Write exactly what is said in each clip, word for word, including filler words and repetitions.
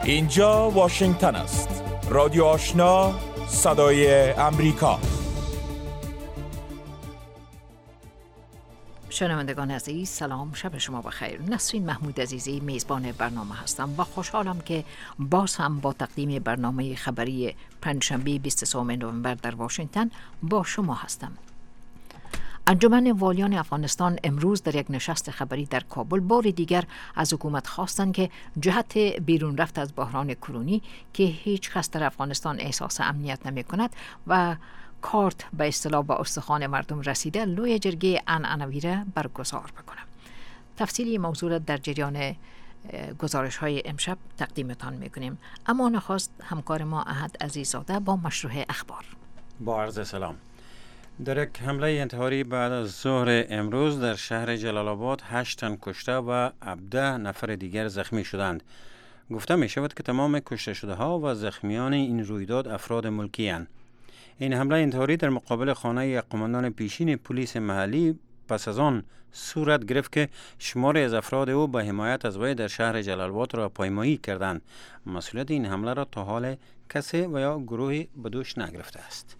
اینجا واشنگتن است. رادیو آشنا، صدای امریکا. شنوندگان عزیز، سلام، شب شما بخیر. نسرین محمود عزیزی میزبان برنامه هستم و خوشحالم که باز هم با تقدیم برنامه خبری پنجشنبه بیست و سه نوامبر در واشنگتن با شما هستم. انجمن والیان افغانستان امروز در یک نشست خبری در کابل بار دیگر از حکومت خواستند که جهت بیرون رفت از بحران کرونی که هیچ کس در افغانستان احساس امنیت نمی کند و کارت به اصطلاح به استخوان مردم رسیده، لوی جرگه عنعنوی را برگزار بکنم. تفصیلی موضوع در جریان گزارش های امشب تقدیمتان میکنیم، اما نخست همکار ما احد عزیزاده با مشروع اخبار. با عرض سلام. در یک حمله انتحاری بعد از ظهر امروز در شهر جلال آباد هشت تن کشته و هفده نفر دیگر زخمی شدند. گفته می شود که تمام کشته شده ها و زخمیان این رویداد افراد ملکی اند. این حمله انتحاری در مقابل خانه یک قماندان پیشین پلیس محلی پس از آن صورت گرفت که شماری از افراد او به حمایت از وی در شهر جلال آباد را پایمایی کردند. مسئولیت این حمله را تا حال کسی و یا گروهی به دوش نگرفته است.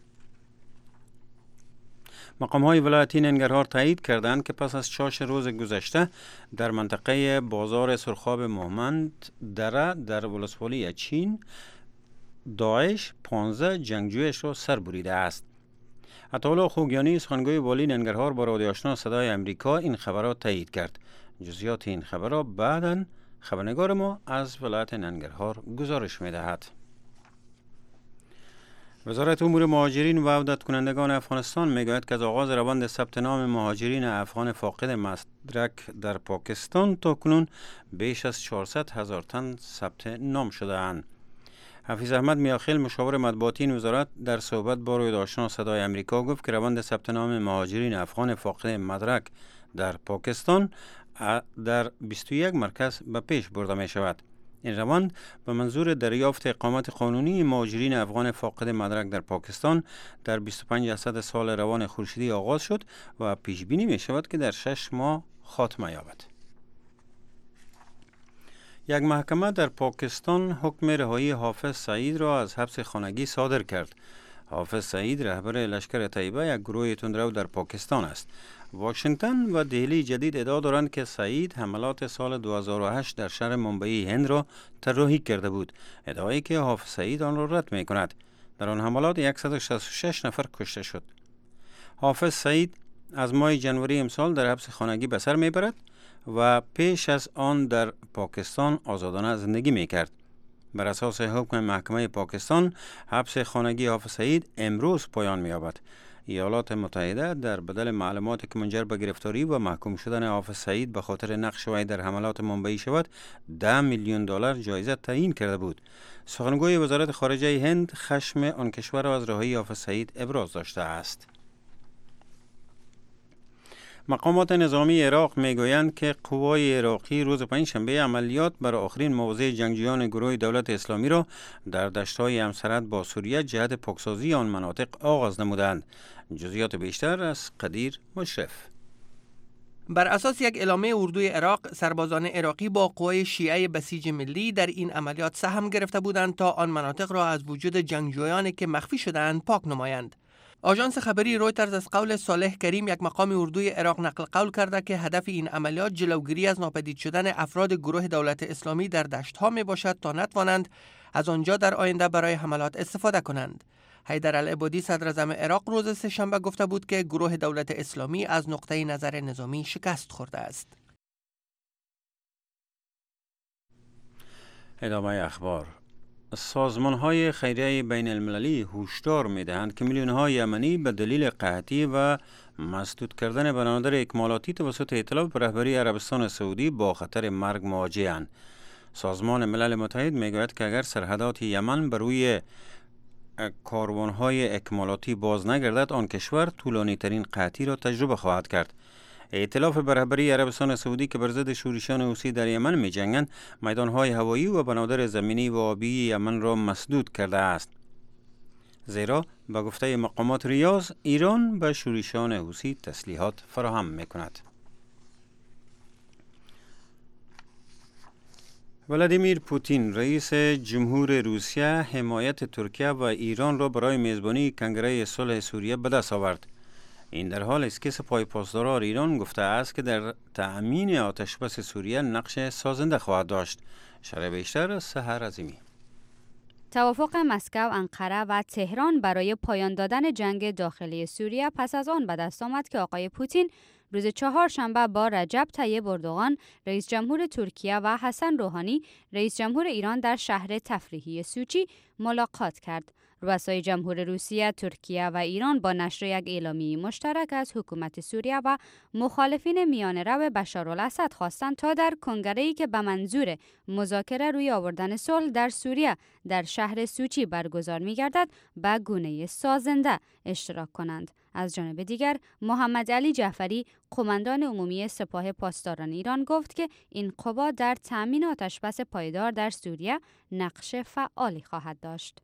مقام های ولایتی ننگرهار تایید کردند که پس از شش روز گذشته در منطقه بازار سرخاب مومند دره در ولسوالی چین داعش پانزده جنگجویش را سر بریده است. عطاالله خوگیانی سخنگوی والی ننگرهار با رادیو آشنا صدای امریکا این خبر را تایید کرد. جزئیات این خبر را بعداً خبرنگار ما از ولایت ننگرهار گزارش می‌دهد. وزارت امور مهاجرین و عودت کنندگان افغانستان میگوید که از آغاز روند ثبت نام مهاجرین افغان فاقد مدرک در پاکستان تا کنون بیش از چهارصد هزار تن ثبت نام شده اند. حفیظ احمد میاخیل مشاور مطبوعاتی وزارت در صحبت با رادیو آشنا صدای امریکا گفت که روند ثبت نام مهاجرین افغان فاقد مدرک در پاکستان در بیست و یک مرکز به پیش برده می شود. این روند به منظور دریافت اقامت قانونی مهاجرین افغان فاقد مدرک در پاکستان در بیست و پنج درصد سال روان خورشیدی آغاز شد و پیش بینی می شود که در شش ماه خاتمه یابد. یک محکمه در پاکستان حکم رهایی حافظ سعید را از حبس خانگی صادر کرد. حافظ سعید رهبر لشکر طیبه، یک گروه تندرو در پاکستان است. واشنگتن و دهلی جدید ادعا دارند که سعید حملات سال دو هزار و هشت در شهر ممبئی هند را طراحی کرده بود، ادعایی که حافظ سعید آن را رد می کند. در آن حملات صد و شصت و شش نفر کشته شد. حافظ سعید از ماه جنوری امسال در حبس خانگی به سر می برد و پیش از آن در پاکستان آزادانه زندگی می کرد. بر اساس حکم محکمه پاکستان حبس خانگی حافظ سعید امروز پایان می یابد. ایالات متحده در بدل معلوماتی که منجر به گرفتاری و محکوم شدن حافظ سعید به خاطر نقش وی در حملات ممبئی شود ده میلیون دلار جایزه تعیین کرده بود. سخنگوی وزارت خارجه هند خشم آن کشور را از رهایی حافظ سعید ابراز داشته است. مقامات نظامی عراق میگویند که قوای عراقی روز پنجشنبه عملیات بر آخرین مواضع جنگجویان گروه دولت اسلامی را در دشت‌های همسرحد با سوریه جهت پاکسازی آن مناطق آغاز نمودند. جزئیات بیشتر از قدیر مشرف. بر اساس یک اعلامیه اردوی عراق، سربازان عراقی با قوای شیعه بسیج ملی در این عملیات سهم گرفته بودند تا آن مناطق را از وجود جنگجویانی که مخفی شده‌اند پاک نمایند. آژانس خبری رویترز از قول صالح کریم، یک مقام اردوی عراق، نقل قول کرده که هدف این عملیات جلوگیری از ناپدید شدن افراد گروه دولت اسلامی در دشت‌ها می باشد تا نتوانند از آنجا در آینده برای حملات استفاده کنند. حیدر العبادی صدر اعظم عراق روز سه‌شنبه گفته بود که گروه دولت اسلامی از نقطه نظر نظامی شکست خورده است. ادامه اخبار. سازمان های خیریه بین المللی هشدار می دهند که میلیون های یمنی به دلیل قحطی و مسدود کردن بنادر اکمالاتی توسط ائتلاف به رهبری عربستان سعودی با خطر مرگ مواجه‌اند. سازمان ملل متحد می گوید که اگر سرحدات یمن بر روی کاروان های اکمالاتی باز نگردد، آن کشور طولانی ترین قحطی را تجربه خواهد کرد. ائتلاف به رهبری عربستان سعودی که بر ضد شورشیان حوثی در یمن می جنگند، میدانهای هوایی و بنادر زمینی و آبی یمن را مسدود کرده است. زیرا به گفته مقامات ریاض، ایران به شورشیان حوثی تسلیحات فراهم می کند. ولادیمیر پوتین رئیس جمهور روسیه حمایت ترکیه و ایران را برای میزبانی کنگره صلح سوریه به دست آورد. این در حال است که سپاه پاسداران ایران گفته است که در تأمین آتش بس سوریه نقش سازنده خواهد داشت. شرح بیشتر از سحر عظیمی. توافق مسکو، انقره و تهران برای پایان دادن جنگ داخلی سوریه پس از آن به دست آمد که آقای پوتین روز چهارشنبه با رجب طیب اردوغان رئیس جمهور ترکیه و حسن روحانی رئیس جمهور ایران در شهر تفریحی سوچی ملاقات کرد. رؤسای جمهور روسیه، ترکیه و ایران با نشر یک اعلامیه مشترک از حکومت سوریه و مخالفین میانه‌رو بشارالاسد خواستند تا در کنگره‌ای که به منظور مذاکره روی آوردن صلح در سوریه در شهر سوچی برگزار می‌گردد به گونه سازنده اشتراک کنند. از جانب دیگر محمد علی جعفری قماندان عمومی سپاه پاسداران ایران گفت که این قوا در تأمین آتشبس پایدار در سوریه نقش فعالی خواهد داشت.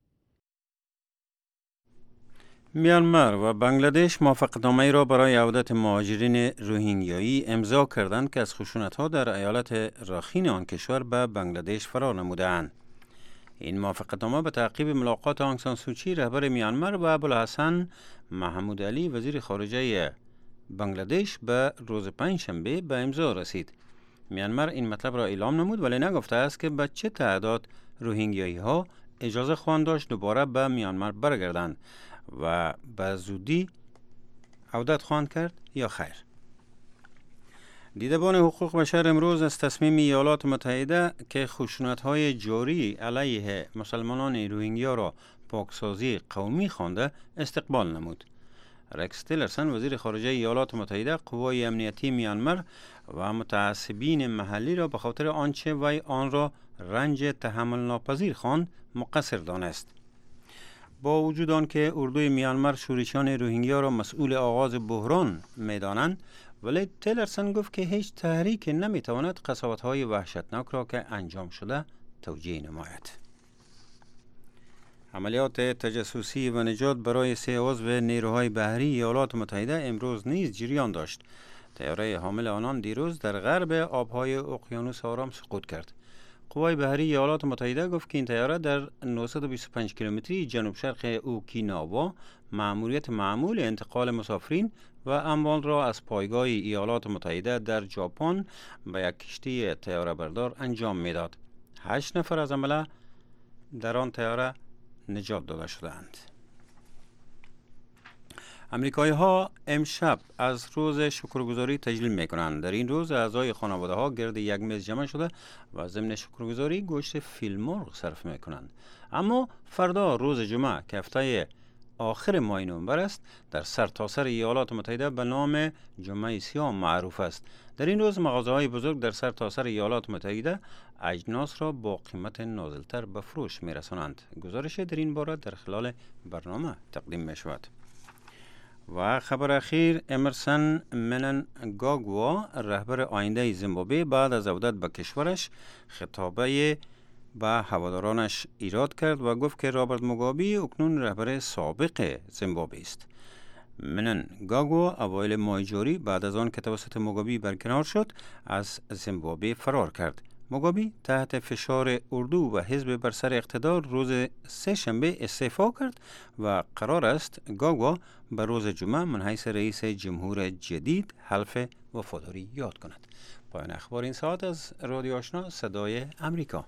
میانمار و بنگلادش موافقتنامه‌ای را برای عودت مهاجرین روهینگیایی امضا کردند که از خشونت‌ها در ایالت راخین آن کشور به بنگلادش فرار نموده‌اند. این موافقتنامه به تعقیب ملاقات آنگ سان سوچی رهبر میانمار و ابوالحسن محمود علی وزیر خارجه بنگلادش به روز پنجشنبه به امضا رسید. میانمار این مطلب را اعلام نمود ولی نگفته است که به چه تعداد روهینگیایی ها اجازه خواهند داشت دوباره به میانمار برگردند و به زودی عودت خواهند کرد یا خیر. دیدبان حقوق بشر امروز از تصمیم ایالات متحده که خشونت‌های جاری علیه مسلمانان روهینگیا را پاکسازی قومی خوانده استقبال نمود. رکس تیلرسن وزیر خارجه ایالات متحده قوای امنیتی میانمار و متعصبین محلی را به خاطر آنچه وی آن را رنج تحمل ناپذیر خواند مقصر دانست. با وجود آن که اردوی میانمار شورشیان روهینگیا را مسئول آغاز بحران می‌دانند، ولی تیلرسن گفت که هیچ تحریک نمی‌تواند قساوت‌های وحشتناک را که انجام شده توجیه نماید. عملیات تجسسی و نجات برای سه عضو نیروهای بحری ایالات متحده امروز نیز جریان داشت. طیاره حامل آنان دیروز در غرب آبهای اقیانوس آرام سقوط کرد. قوای بحری ایالات متحده گفت که این طیاره در نهصد و بیست و پنج کیلومتری جنوب شرق اوکیناوا مأموریت معمول انتقال مسافرین و اموال را از پایگاه ایالات متحده در ژاپن به یک کشتی طیاره بردار انجام میداد. هشت نفر از عمله در آن طیاره نجات داده شدند. امریکایی ها امشب از روز شکرگزاری تجلیل می کنند. در این روز اعضای خانواده ها گرد یک میز جمع شده و ضمن شکرگزاری گوشت فیل مرغ صرف می کنند. اما فردا روز جمعه که هفته آخر ماه نوامبر است در سرتاسر ایالات متحده به نام جمعه سیاه معروف است. در این روز مغازه‌های بزرگ در سرتاسر ایالات متحده اجناس را با قیمت نازلتر به فروش می رسانند. گزارش در این باره در خلال برنامه تقدیم می شود. و خبر اخیر، امرسن مننگاگوا رهبر آینده زیمبابوه بعد از عودت به کشورش خطابه به هوادارانش ایراد کرد و گفت که رابرت موگابی اکنون رهبر سابق زیمبابوه است. مننگاگوا اوایل ماه جاری بعد از آن که توسط موگابی برکنار شد از زیمبابوه فرار کرد. موگابی تحت فشار اردو و حزب بر سر اقتدار روز سه شنبه استعفا کرد و قرار است گاگوا به روز جمعه من حیث رئیس جمهور جدید حلف وفاداری یاد کند. پایان اخبار این ساعت از رادیو آشنا صدای امریکا.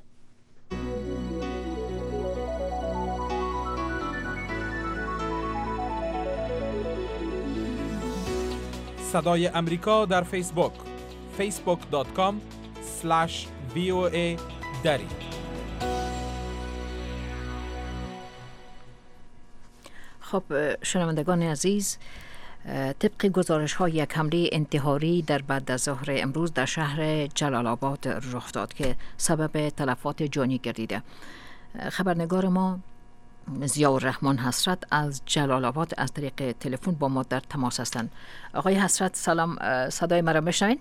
صدای امریکا در فیسبوک فیسبوک دات کام اسلش وی او ای دری. خب شنوندگان عزیز، طبق گزارش های یک حمله انتحاری در بعد از ظهر امروز در شهر جلال آباد رخ داد که سبب تلفات جانی گردیده. خبرنگار ما ضیاءالرحمن حسرت از جلال آباد از طریق تلفن با ما در تماس هستند. آقای حسرت سلام، صدای مرا میشنوین؟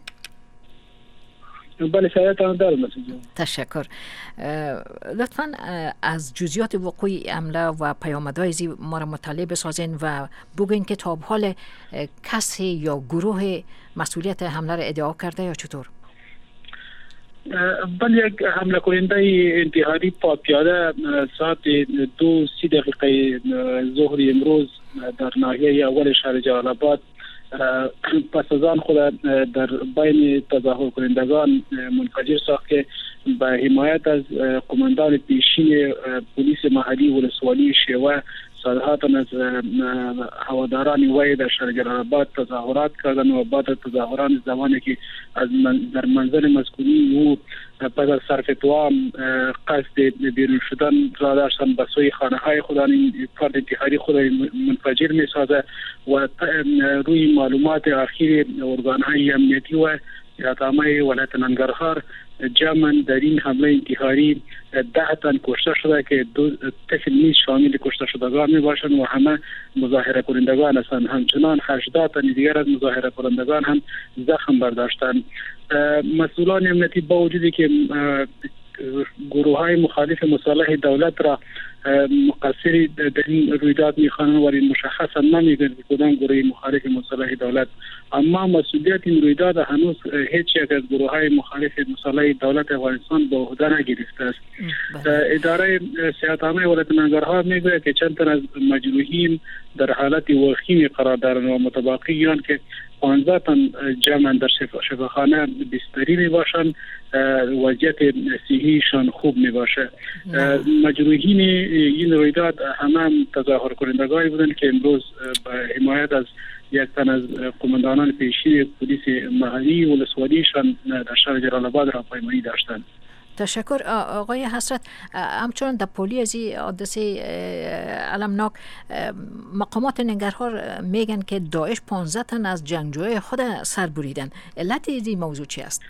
بله صدایتان دارم. تشکر. لطفاً از جزئیات وقوع حمله و پیامدهای ما را مطلع بسازین و بگوین که تا به حال کسی یا گروه مسئولیت حمله را ادعا کرده یا چطور؟ بل یک حمله کننده انتحاری پا پیاده ساعت دو سی دقیقه ظهر امروز در ناحیه اول شهر جلال آباد پس از آن خود در بین تظاهر کنندگان منفجر ساخت که به حمایت از قماندان پیشین پلیس محلی ولسوالی شیوه صادحات از هواداران وی در شهر جلال آباد تظاهرات کردند و بعد تظاهران زمانی که از من در منزل مسکونی او پس از صرف توام قصد بیرون شدن را داشتند به سوی خانه های خودان این فرد انتحاری خود منفجر می سازد و روی معلومات اخیر ارگان های امنیتی و اتامه ولایت ننگرهار جمعاً در این حمله انتحاری ده تن کشته شده که دو طفل نیز شامل کشته شدگان می باشند و همه مظاهره کنندگان هستند. همچنان هشتاد تن دیگر از مظاهره کنندگان هم زخم برداشتند. مسئولان امنیتی با وجودی که گروه های مخالف مصالح دولت را مقصری در این رویداد میخوانند و این مشخصا نمیگن که کدام گروه مخالف مصالح دولت، اما مسئولیت این رویداد هنوز هیچ یک از گروه های مخالف مصالح دولت افغانستان به عهده نگرفته است. اداره صحت عامه ولایت ننگرهار میگوید که چند تن از مجروحین در حالت وخیم قرار دارند و متبقیان که پانزده تن جمعاً در شفاخانه بستری می باشند، وضعیت صحیشان خوب می باشه. مجروحین این رویداد همه تظاهر کنندگانی بودند که امروز به حمایت از یک تن از قماندانان پیشین پلیس محلی ولسوالیشان در شهر جلال آباد را پیمایی داشتند. تشکر آقای حسرت. همچنان در پولی از این حادثه المناک مقامات ننگرهار میگن که داعش پانزده تن از جنگجوی خود سر بریدن. علت این موضوع چی است؟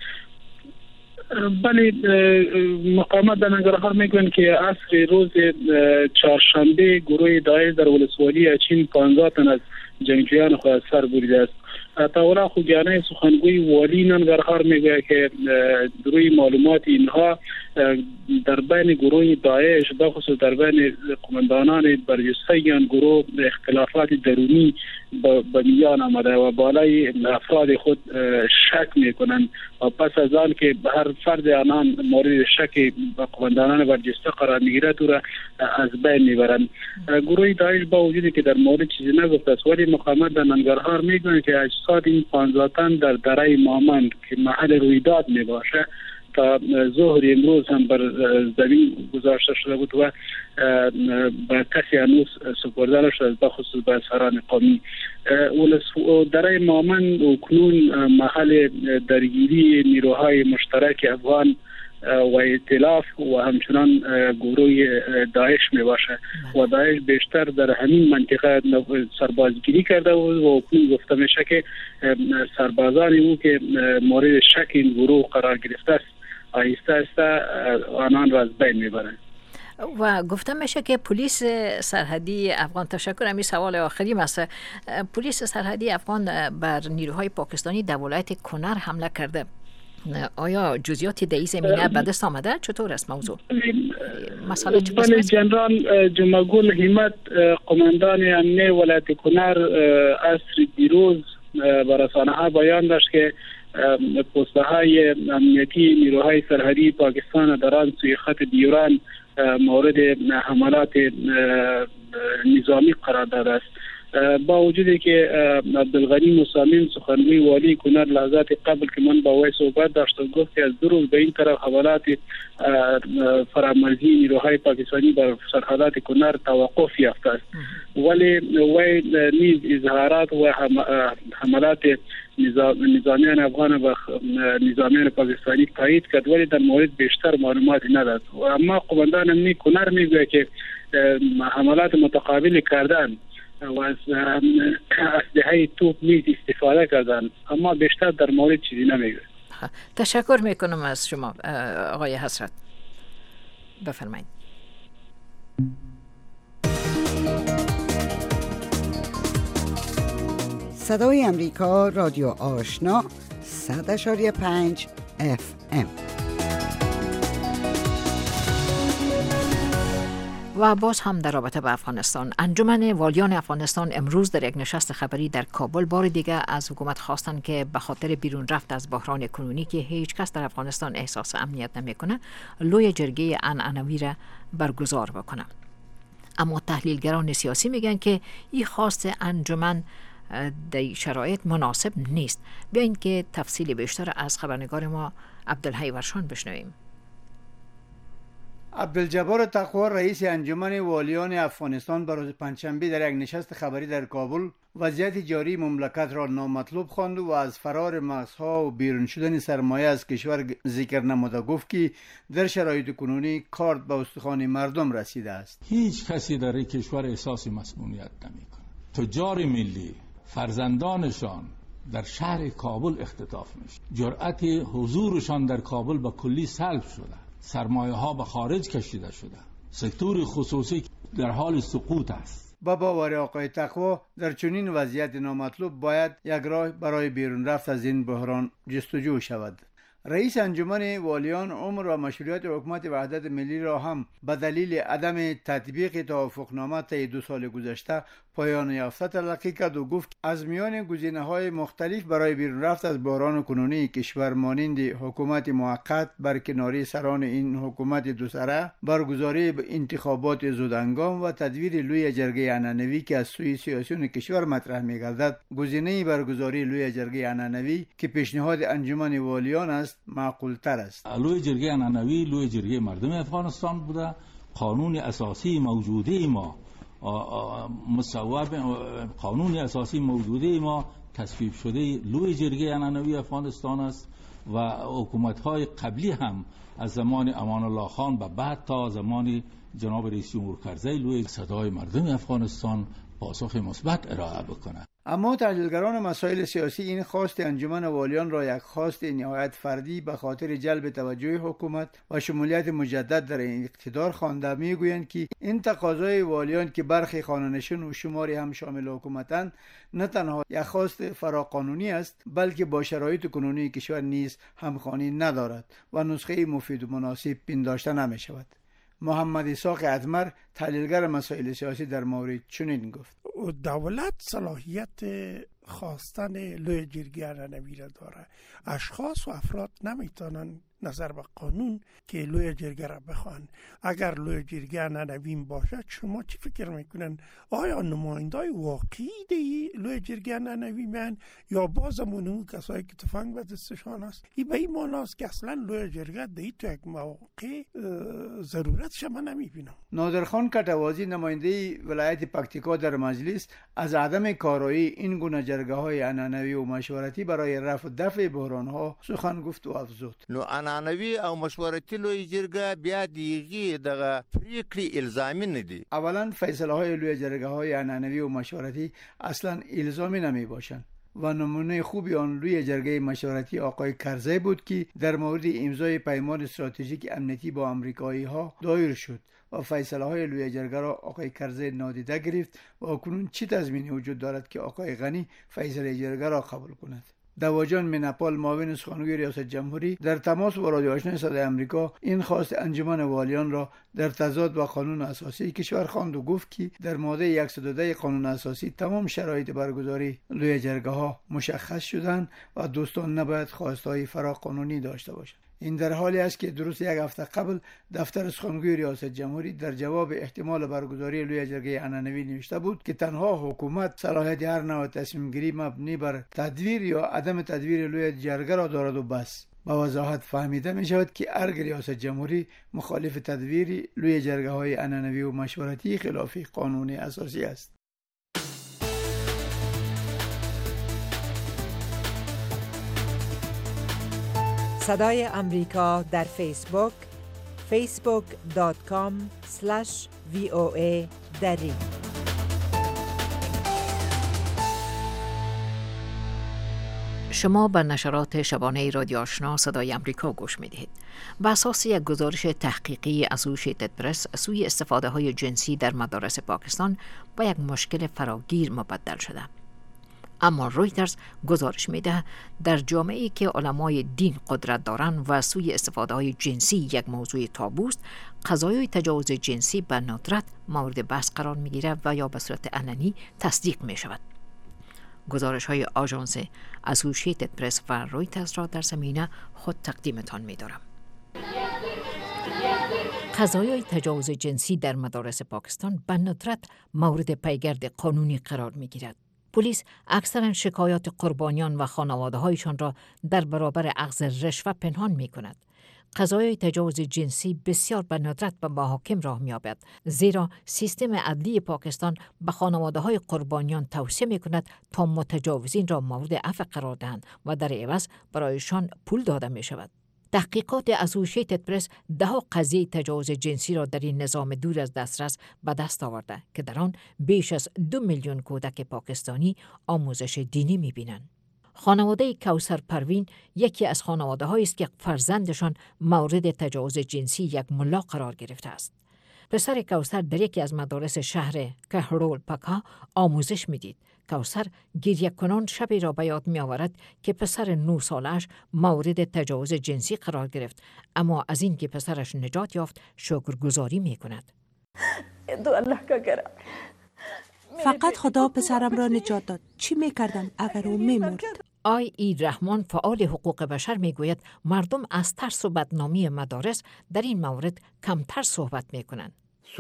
بله، مقامات در ننگرهار میگن که عصر روز چهارشنبه گروه داعش در ولسوالی اچین پانزده تن از جنگجویان خود سر بریده است. تاورا خوگیانه سخنگوی والی ننگرهار میگه که روی معلومات اینها در بین گروه داعش بخصوص در بین قماندانان برجسته این گروه اختلافات درونی به میان آمده و بالای افراد خود شک میکنند و پس از آن که هر فرد آنان مورد شک به قماندانان برجسته قرار میگیرد او را از بین میبرند. گروه داعش با وجودی که در مورد چیزی نگفته است ولی مقامات در ننگرهار میگن که اجساد این پانزده تن در دره مامند که محل رویداد می باشه تا ظهر امروز هم بر زمین گذاشته شده بود و به کسی هنوز سپرده نشده به خصوص به افسران قومی. دره مامند و کنون محل درگیری نیروهای مشترک افغان و ائتلاف و همچنان گروه داعش می باشه و داعش بیشتر در همین منطقه سربازگیری کرده و کنون گفته میشه که سربازان او که مورد شک این گروه قرار گرفته است آهسته آهسته آنان را از بین میبرند. و گفته میشه که پلیس سرحدی افغان، تشکر، همین سوال آخری است، پلیس سرحدی افغان بر نیروهای پاکستانی در ولایت کنر حمله کرده. آیا جزئیاتی در این زمینه به دست آمده؟ چطور است موضوع؟ مسئله چه بله، جنرال جمعگل همت قماندان امنیه ولایت کنر عصر دیروز به رسانه ها بیان داشت که پوسته های امنیتی نیروهای سرحدی پاکستان در آن سوی خط دیوران مورد حملات نظامی قرار داده است. با وجودی که عبدالغنی مسامین سخنگوی والی کنر لحظات قبل که من با وی صحبت داشت گفت که از دو روز به این طرف حملات فرامرزی نیروهای پاکستانی بر سرحدات کنر توقف یافته است، ولی وی نیز اظهارات و حملات نظامیان افغان و نظامیان پاکستانی تایید کرد ولی در مورد بیشتر معلوماتی نداد. اما قماندان امنی کنر میگه که حملات متقابل کردن و از اسلحه توپ نیز استفاده کردن اما بیشتر در مورد چیزی نمیگه. تشکر میکنم از شما آقای حسرت. بفرمایید. صدای امریکا، رادیو آشنا، صد اشاری پنج اف ام. و باز هم در رابطه با افغانستان، انجمن والیان افغانستان امروز در یک نشست خبری در کابل بار دیگر از حکومت خواستند که به خاطر بیرون رفت از بحران کنونی که هیچ کس در افغانستان احساس امنیت نمیکنه، لوی جرگه عنعنوی را برگزار بکنه. اما تحلیلگران سیاسی میگن که این خواست انجمن در شرایط مناسب نیست. بیاین که تفصیل بیشتر از خبرنگار ما عبدالحی ورشان بشنویم. عبدالجبار تقوا رئیس انجمن والیان افغانستان بر روز پنجشنبه در یک نشست خبری در کابل وضعیت جاری مملکت را نامطلوب خواند و از فرار مغزها و بیرون شدن سرمایه از کشور ذکر نموده گفت که در شرایط کنونی کارت به استخوان مردم رسیده است. هیچ کسی در این کشور احساس مسئولیت نمی‌کند. تجار ملی فرزندانشان در شهر کابل اختطاف میشه. جرأت حضورشان در کابل به کلی سلب شده. سرمایه ها به خارج کشیده شده. سکتور خصوصی در حال سقوط است. با باور آقای تقوا در چنین وضعیت نامطلوب باید یک راه برای بیرون رفت از این بحران جستجو شود. رئیس انجمن والیان عمر و مشروعیت حکومت وحدت ملی را هم به دلیل عدم تطبیق توافقنامه طی دو سال گذشته پایان یافته تلقی کرد و گفت از میان گزینه‌های مختلف برای بیرون رفت از بحران کنونی کشور مانند حکومت موقت، برکناری سران این حکومت دو سره، برگزاری انتخابات زودهنگام و تدویر لوی جرگه عنعنوی که از سوی سیاسیون کشور مطرح می‌گردد، گزینه برگزاری لوی جرگه عنعنوی که پیشنهاد انجمن والیان است معقول تر است. لوی جرگه عنعنوی لوی جرگه مردم افغانستان بوده. قانون اساسی موجوده ما مصوب قانون اساسی موجوده ما تصویب شده لوی جرگه عنعنوی افغانستان است و حکومت‌های قبلی هم از زمان امان الله خان به بعد تا زمان جناب رئیس جمهور کرزی لوی صدای مردم افغانستان پاسخ مثبت ارائه بکنه. اما تحلیلگران مسائل سیاسی این خواست انجمن والیان را یک خواست نهایت فردی به خاطر جلب توجه حکومت و شمولیت مجدد در این اقتدار خوانده میگویند که این تقاضای والیان که برخی خانه‌نشین و شماری هم شامل حکومتند نه تنها یک خواست فراقانونی است بلکه با شرایط کنونی کشور نیز همخوانی ندارد و نسخه مفید و مناسب پنداشته نمی شود. محمد اسحاق ادمر تحلیلگر مسائل سیاسی در مورد چنین گفت: دولت صلاحیت خواستن لوی جرگه عنعنوی را داره. اشخاص و افراد نمیتونن نظر به قانون که لوی جرگه را بخوان. اگر لوی جرگه عنعنوی باشد شما چی فکر میکنن؟ آیا نمایندای واقعی دی لوی جرگه عنعنوی من یا بازمون اون کسایی که تفنگ به دستشان است؟ این به این معنی است که اصلا لوی جرگه دی تو یک موقع ضرورتش من نمیبینم. نادرخان کټوازی نماینده ولایت پکتیکا در مجلس از عدم کارایی این گونه جرگه های عنعنوی و مشورتی برای رفع دفع بحران ها سخن گفت و افزود: نو عنعنوي او مشورتي لوی جرګه بیا دیږي دغه پریکړې الزامي نه دي. اولا فیصله های لوی جرگه های عنعنوی و مشورتی اصلا الزامی نمی باشند و نمونه خوبی آن لوی جرگه مشورتی آقای کرزی بود که در مورد امضای پیمان استراتژیک امنیتی با آمریکایی ها دایر شد و فیصله های لوی جرگه را آقای کرزی نادیده گرفت و اکنون چی تضمینی وجود دارد که آقای غنی فیصله جرگه را قبول کند؟ دواجان منپال معاون سخنگوی ریاست جمهوری در تماس با رادیو آشنا صدای آمریکا این خواست انجمن والیان را در تضاد با قانون اساسی کشور خواند و گفت که در ماده صد و ده قانون اساسی تمام شرایط برگزاری لوی جرگه ها مشخص شدند و دوستان نباید خواستهای فراقانونی داشته باشند. این در حالی است که درست یک هفته قبل دفتر سخنگوی ریاست جمهوری در جواب احتمال برگزاری لوی جرگه عنعنوی نوشته بود که تنها حکومت صلاحیت هر نوع تصمیم گیری مبنی بر تدویر یا عدم تدویر لوی جرگه را دارد و بس. با وضاحت فهمیده می شود که ارگ ریاست جمهوری مخالف تدویر لوی جرگه های عنعنوی و مشورتی خلاف قانون اساسی است. صدای امریکا در فیسبوک فیسبوک دات کام اسلش وی او ای دری. شما به نشرات شبانه رادیو آشنا صدای امریکا گوش میدهید. بر اساس یک گزارش تحقیقی اسوسییتد پرس، سوی استفاده های جنسی در مدارس پاکستان با یک مشکل فراگیر مبدل شده. اما رویترز گزارش میده در جامعه‌ای که علمای دین قدرت دارند و سوی استفاده های جنسی یک موضوع تابوست، قضایای تجاوز جنسی به ندرت مورد بحث قرار میگیره و یا به صورت علنی تصدیق می شود. گزارش های آژانس اسوسییتد پرس و رویترز را در زمینه خود تقدیمتان می دارم. قضایای تجاوز جنسی در مدارس پاکستان به ندرت مورد پیگرد قانونی قرار می گیرد. پلیس اکثرا شکایات قربانیان و خانواده هایشان را در برابر اخذ رشوه پنهان می کند. قضایای تجاوز جنسی بسیار به ندرت به محاکم راه می یابد، زیرا سیستم عدلی پاکستان به خانواده های قربانیان توصیه می کند تا متجاوزین را مورد عفو قرار دهند و در عوض برایشان پول داده می شود. تحقیقات اسوسییتد پرس ده قضیه تجاوز جنسی را در این نظام دور از دسترس به دست آورده که در آن بیش از دو میلیون کودک پاکستانی آموزش دینی می بینند. خانواده کوثر پروین یکی از خانواده هایی است که فرزندشان مورد تجاوز جنسی یک ملا قرار گرفته است. پسر کوثر در یکی از مدارس شهر کهرول پکا آموزش میدید. کوثر گریه کنان شبی را به یاد می آورد که پسر نه سالش مورد تجاوز جنسی قرار گرفت، اما از این که پسرش نجات یافت شکرگزاری می کند. فقط خدا پسرم را نجات داد. چی می کردم اگر او می مرد؟ آی ای رحمان فعال حقوق بشر می گوید مردم از ترس و بدنامی مدارس در این مورد کمتر صحبت می کنند.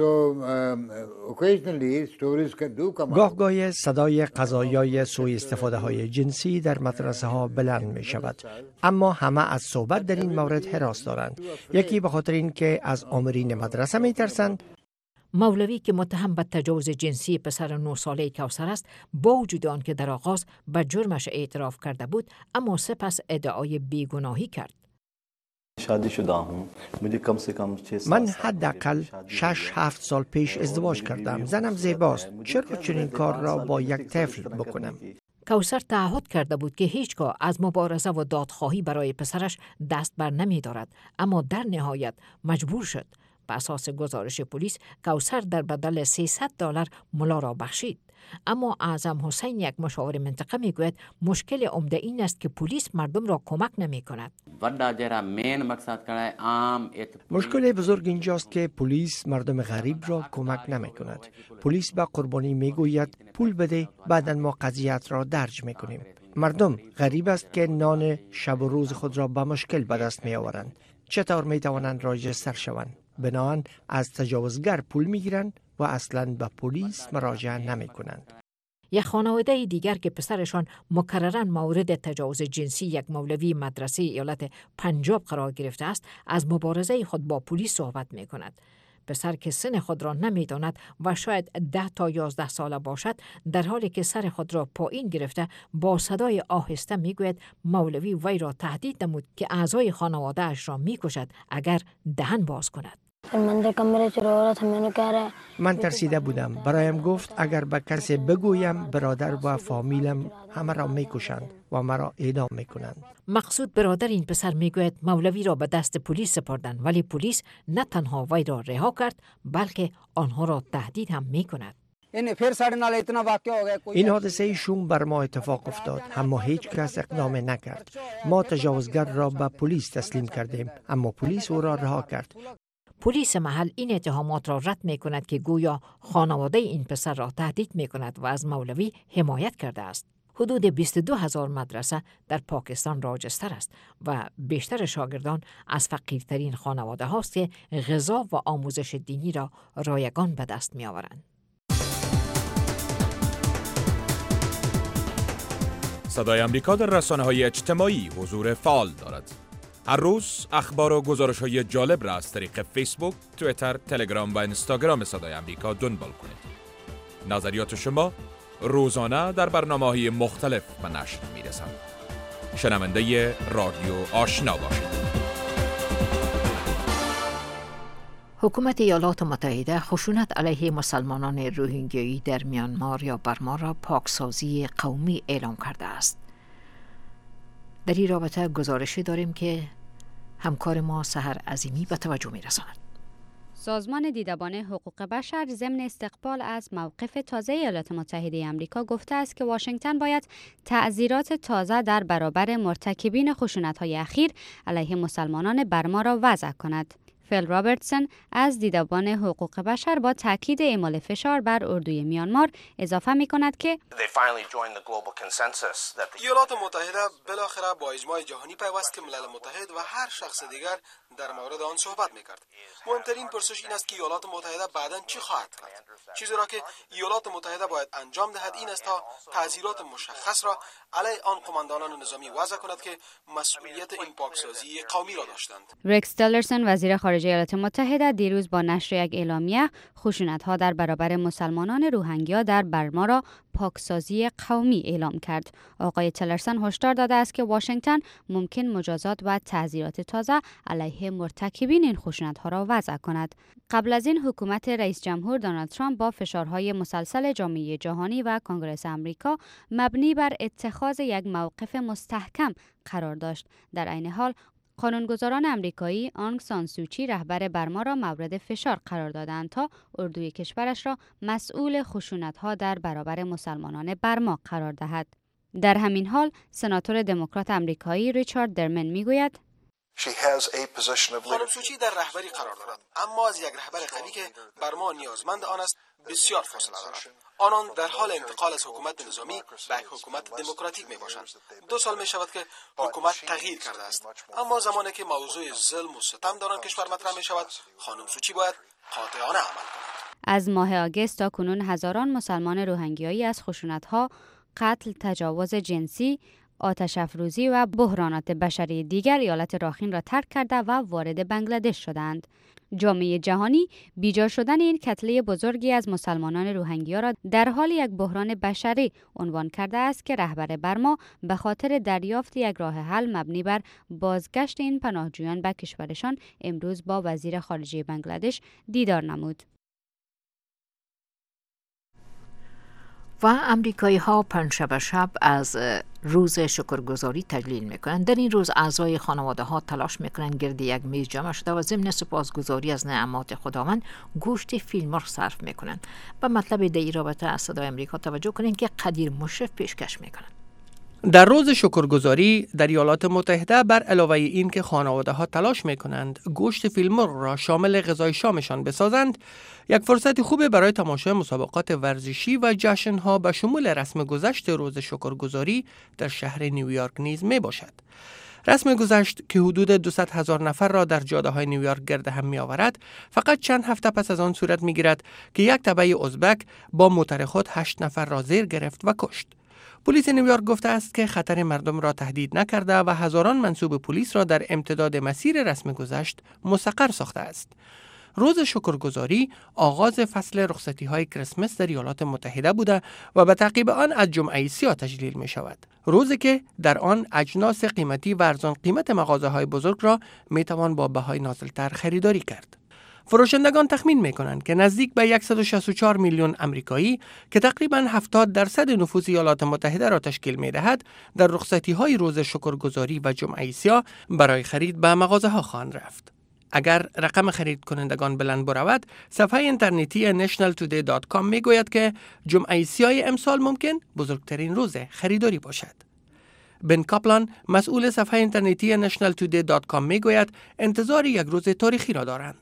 گاه گاه صدای قضایای سوء استفاده های جنسی در مدرسه ها بلند می شود، اما همه از صحبت در این مورد هراس دارند. یکی به خاطر این که از آمرین مدرسه می ترسند. مولوی که متهم به تجاوز جنسی پسر نه ساله کوثر است، با وجود آن که در آغاز به جرمش اعتراف کرده بود، اما سپس ادعای بیگناهی کرد. من حداقل شش هفت سال پیش ازدواج کردم. زنم زیباست. چرا چنین کار را با یک طفل بکنم؟ کوثر تعهد کرده بود که هیچگاه از مبارزه و دادخواهی برای پسرش دست بر نمی دارد، اما در نهایت مجبور شد. به اساس گزارش پلیس، کوثر در بدل سیصد دلار ملا را بخشید. اما اعظم حسین، یک مشاور منطقه، میگوید مشکل عمده این است که پلیس مردم را کمک نمی کند. مشکل بزرگ اینجاست که پلیس مردم غریب را کمک نمی کند. پلیس به قربانی میگوید پول بده، بعدا ما قضیت را درج میکنیم. مردم غریب است که نان شب و روز خود را به مشکل به دست می آورند. چطور می توانند راجستر شوند؟ بنابراین از تجاوزگر پول میگیرند و اصلاً به پلیس مراجعه نمی کنند. یک خانواده دیگر که پسرشان مکرراً مورد تجاوز جنسی یک مولوی مدرسه ایالت پنجاب قرار گرفته است، از مبارزه خود با پلیس صحبت می کند. پسر که سن خود را نمی داند و شاید ده تا یازده ساله باشد، در حالی که سر خود را پایین گرفته با صدای آهسته می گوید مولوی وی را تهدید نمود که اعضای خانواده اش را می کشد اگر دهن باز کند. من ترسیده بودم. برایم گفت اگر به کسی بگویم برادر و فامیلم همه را میکشند و مرا اعدام میکنند. مقصود برادر این پسر میگوید مولوی را به دست پلیس سپردند، ولی پلیس نه تنها وی را رها کرد بلکه آنها را تهدید هم میکند. این حادثه شوم بر ما اتفاق افتاد، اما هیچ کس اقدام نکرد. ما تجاوزگر را به پلیس تسلیم کردیم، اما پلیس او را رها کرد. پلیس محل این اتهامات را رد می کند که گویا خانواده این پسر را تهدید می کند و از مولوی حمایت کرده است. حدود بیست و دو هزار مدرسه در پاکستان راجستر است و بیشتر شاگردان از فقیرترین خانواده هاست که غذا و آموزش دینی را رایگان به دست می آورند. صدای امریکا در رسانه‌های اجتماعی حضور فعال دارد. هر روز اخبار و گزارش‌های جالب را از طریق فیسبوک، توییتر، تلگرام و اینستاگرام صدای امریکا دنبال کنید. نظریات شما روزانه در برنامه‌های مختلف به نشر می‌رسند. شنونده رادیو آشنا باشید. حکومت ایالات متحده خشونت علیه مسلمانان روهینگیایی در میانمار یا برما را پاکسازی قومی اعلام کرده است. در این رابطه گزارشی داریم که همکار ما سحر عظیمی به توجه می رساند. سازمان دیدبان حقوق بشر ضمن استقبال از موقف تازه ایالات متحده آمریکا گفته است که واشنگتن باید تعزیرات تازه در برابر مرتکبین خشونت‌های اخیر علیه مسلمانان برما را وضع کند. فیل رابرتسون از دیدبان حقوق بشر با تاکید اعمال فشار بر اردوی میانمار اضافه می کند که ایالات متحده بالاخره با اجماع جهانی پیوست که ملل متحد و هر شخص دیگر در مورد آن صحبت می کرد. مهمترین پرسش این است که ایالات متحده بعداً چی خواهد کرد. چیزی را که ایالات متحده باید انجام دهد این است تا تعزیرات مشخص را علیه آن قماندانان نظامی وضع کند که مسئولیت این پاکسازی قومی را داشتند. رکس تیلرسون وزیر خارجه ایالات متحده دیروز با نشر یک اعلامیه خشونت‌ها در برابر مسلمانان روهینگیا در برما را پاکسازی قومی اعلام کرد. آقای تیلرسون هشدار داده است که واشنگتن ممکن مجازات و تعزیرات تازه علیه مرتکبین این خشونت‌ها را وضع کند. قبل از این حکومت رئیس جمهور دونالد ترامپ با فشارهای مسلسل جامعه جهانی و کنگره آمریکا مبنی بر اتخاذ یک موقف مستحکم قرار داشت. در عین حال قانونگذاران امریکایی آنگ سان سوچی رهبر برما را مورد فشار قرار دادند تا اردوی کشورش را مسئول خشونت‌ها در برابر مسلمانان برما قرار دهد. در همین حال سناتور دموکرات امریکایی ریچارد درمن میگوید خانم سوچی در رهبری قرار دارد، اما از یک رهبر قوی که برما نیازمند آن است بسیار فاصله دارد. آنان در حال انتقال از حکومت نظامی به یک حکومت دموکراتیک می باشند. دو سال می شود که حکومت تغییر کرده است، اما زمانی که موضوع ظلم و ستم در آن کشور مطرح می شود، خانم سوچی باید قاطعانه عمل کند. از ماه آگوست تا کنون هزاران مسلمان روهینگیایی از خشونت‌ها، قتل، تجاوز جنسی، آتش افروزی و بحرانات بشری دیگر ایالت راخین را ترک کرده و وارد بنگلادش شدند. جامعه جهانی بیجا شدن این کتله بزرگی از مسلمانان روهینگیا را در حال یک بحران بشری عنوان کرده است که رهبر برما به خاطر دریافت یک راه حل مبنی بر بازگشت این پناهجویان به کشورشان امروز با وزیر خارجه بنگلادش دیدار نمود. و امریکایی ها پنجشنبه شب از روز شکرگزاری تجلیل میکنند. در این روز اعضای خانواده ها تلاش میکنند گرد یک میز جمع شده و ضمن سپاسگزاری از نعمات خداوند گوشت فیلمار صرف میکنند. به مطلب در این رابطه از صدای امریکا توجه کنید که قدیر مشرف پیشکش میکنند. در روز شکرگزاری در ایالات متحده بر علاوه این که خانواده ها تلاش می کنند گوشت فیلمور را شامل غذای شامشان بسازند، یک فرصت خوبه برای تماشای مسابقات ورزشی و جشن ها به شمول رسم گذشت روز شکرگزاری در شهر نیویورک نیز می باشد. رسم گذشت که حدود دویست هزار نفر را در جاده های نیویورک گرد هم می آورد، فقط چند هفته پس از آن صورت می گیرد که یک تبع ازبک با موتر خود هشت نفر را زیر گرفت و کشت. پلیس نیویورک گفته است که خطر مردم را تهدید نکرده و هزاران منصوب پلیس را در امتداد مسیر رسم گذشت مستقر ساخته است. روز شکرگزاری آغاز فصل رخصتی های کریسمس در ایالات متحده بوده و به تعقیب آن از جمعه سیاه تجلیل می شود. روزی که در آن اجناس قیمتی و ارزان قیمت مغازه های بزرگ را می توان با بهای نازلتر خریداری کرد. فروشندگان تخمین می‌کنند که نزدیک به صد و شصت و چهار میلیون آمریکایی که تقریباً هفتاد درصد نفوس ایالات متحده را تشکیل می‌دهد، در رخصتی‌های روز شکرگزاری و جمعه سیاه برای خرید به مغازه‌ها خواهند رفت. اگر رقم خرید کنندگان بلند برود، صفحه اینترنتی نشنال تودی دات کام میگوید که جمعه سیاه امسال ممکن بزرگترین روز خریداری باشد. بن کاپلان مسئول صفحه اینترنتی نشنال تودی دات کام میگوید انتظار یک روز تاریخی را دارند.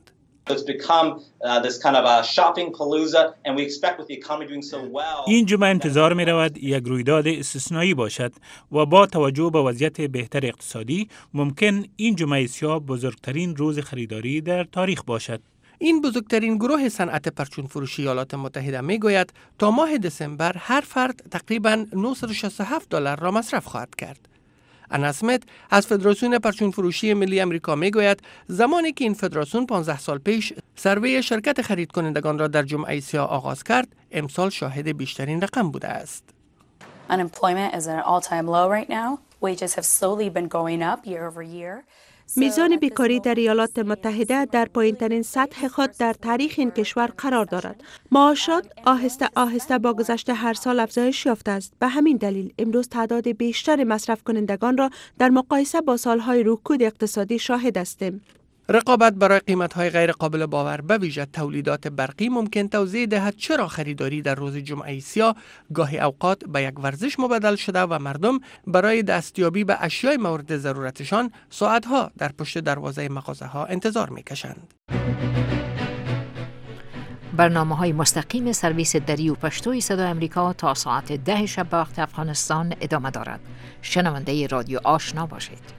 این جمعه انتظار می رود یک رویداد استثنایی باشد و با توجه به وضعیت بهتر اقتصادی ممکن این جمعه سیاه بزرگترین روز خریداری در تاریخ باشد. این بزرگترین گروه صنعت پرچون فروشی ایالات متحده می گوید تا ماه دسامبر هر فرد تقریباً نهصد و شصت و هفت دلار را مصرف خواهد کرد. انا اسمیت از فدراسیون پرچون فروشی ملی امریکا می گوید زمانی که این فدراسیون پانزده سال پیش سروی شرکت خرید کنندگان را در جمعه سیاه آغاز کرد، امسال شاهد بیشترین رقم بوده است. Unemployment is at an all-time low right now. Wages have slowly been going up year over year. میزان بیکاری در ایالات متحده در پایین‌ترین سطح خود در تاریخ این کشور قرار دارد. معاشات آهسته آهسته با گذشت هر سال افزایش یافته است. به همین دلیل امروز تعداد بیشتر مصرف کنندگان را در مقایسه با سالهای رکود اقتصادی شاهد هستیم. رقابت برای قیمت‌های غیر قابل باور به ویژه تولیدات برقی ممکن توضیح دهد چرا خریداری در روز جمعه سیاه گاهی اوقات به یک ورزش مبدل شده و مردم برای دستیابی به اشیای مورد ضرورتشان ساعتها در پشت دروازه مغازه‌ها انتظار می‌کشند. برنامه های مستقیم سرویس دری و پشتوی صدای امریکا تا ساعت ده شب به وقت افغانستان ادامه دارد. شنونده رادیو آشنا باشید.